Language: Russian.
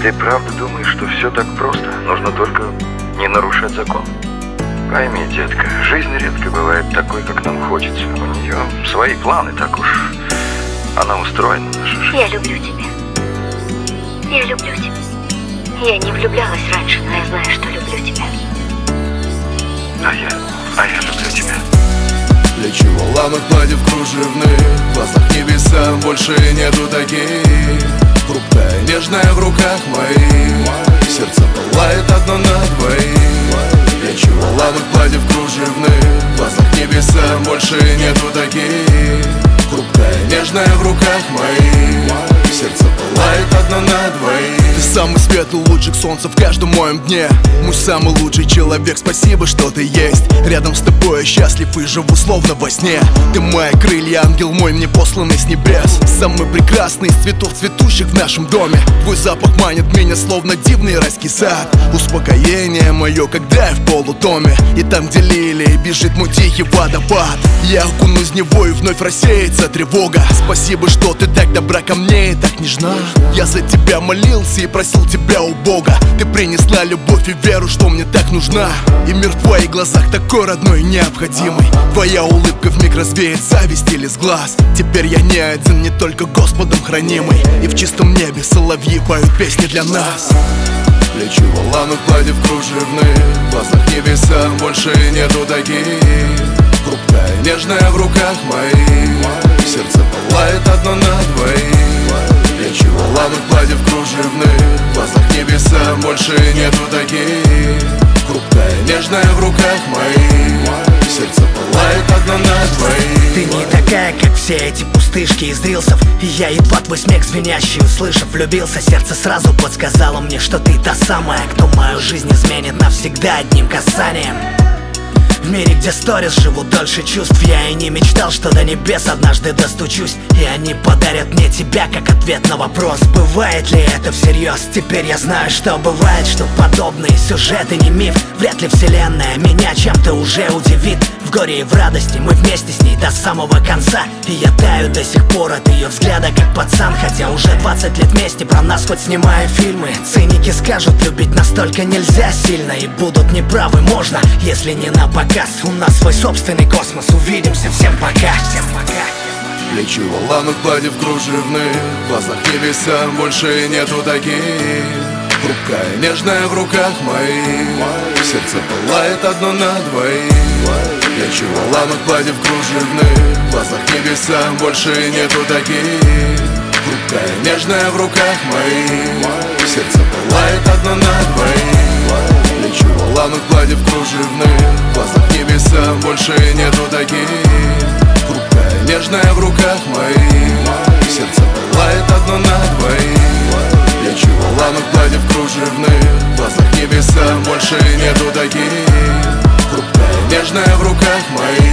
Ты правда думаешь, что все так просто? Нужно только не нарушать закон? Пойми, детка, жизнь редко бывает такой, как нам хочется. У нее свои планы, так уж она устроена, наша жизнь. Я люблю тебя. Я люблю тебя. Я не влюблялась раньше, но я знаю, что люблю тебя. А я люблю тебя. Плечи воланок, платьев кружевных, в глазах небеса больше нету таких. Хрупкая, нежная в руках моих, сердце пылает одно на двоих. Плечи воланок, платьев кружевных, в глазах небеса больше нету таких. Хрупкая, нежная в руках моих, сердце пылает одно на двоих. Ты самый светлый лучик солнца в каждом моем дне. Мой самый лучший человек, спасибо, что ты есть. Рядом с тобой я счастлив и живу словно во сне. Ты мои крылья, ангел мой, мне посланный с небес. Самый прекрасный из цветов, цветущих в нашем доме. Твой запах манит меня, словно дивный райский сад. Успокоение мое, когда я в полутоме. И там, где лилии, бежит мой тихий водопад. Я окунусь в него и вновь рассеется тревога. Спасибо, что ты так добра ко мне и так нежна. Я за тебя молился и просил тебя у Бога. Ты принесла любовь и веру, что мне так нужна. И мир в твоих глазах такой родной и необходимый. Твоя улыбка вмиг развеет зависть или с глаз. Теперь я не один, не только Господом хранимый. И в чистом небе соловьи поют песни для нас. Плечи воланок, платьев кружевных, в глазах небеса больше нету таких. Хрупкая, нежная в руках моих, сердце пылает одно на двоих. Плечи воланок, платьев кружевных, в глазах небеса больше нету таких. Хрупкая, нежная в руках моих, сердце пылает одно на двоих. Ты не такая, как все эти пустышки из рилсов. И я едва твой смех звенящий услышав, влюбился. Сердце сразу подсказало мне, что ты та самая, кто мою жизнь изменит навсегда одним касанием. В мире, где сторис живут дольше чувств, я и не мечтал, что до небес однажды достучусь. И они подарят мне тебя, как ответ на вопрос: бывает ли это всерьез? Теперь я знаю, что бывает, что подобные сюжеты не миф. Вряд ли вселенная меня чем-то уже удивит. В горе и в радости мы вместе с ней до самого конца. И я таю до сих пор от ее взгляда, как пацан. Хотя уже 20 лет вместе, про нас хоть снимая фильмы. Циники скажут, любить настолько нельзя сильно. И будут неправы, можно, если не на показ. У нас свой собственный космос, увидимся, всем пока. Всем пока. Плечи воланок, платьев кружевных, в глазах небеса больше нету таких. Хрупкая, нежная в руках моих, сердце пылает одно на двоих. Плечи воланок, платьев кружевных, в глазах небеса больше нету таких. Хрупкая, нежная в руках моих, сердце пылает одно на двоих. Плечи воланок, платьев кружевных, в глазах небеса больше нету таких. Хрупкая, нежная в руках моих, сердце пылает одно на двоих. Плечи воланок, платьев кружевных, в глазах небеса больше нету таких. Хрупкая, нежная в руках моих,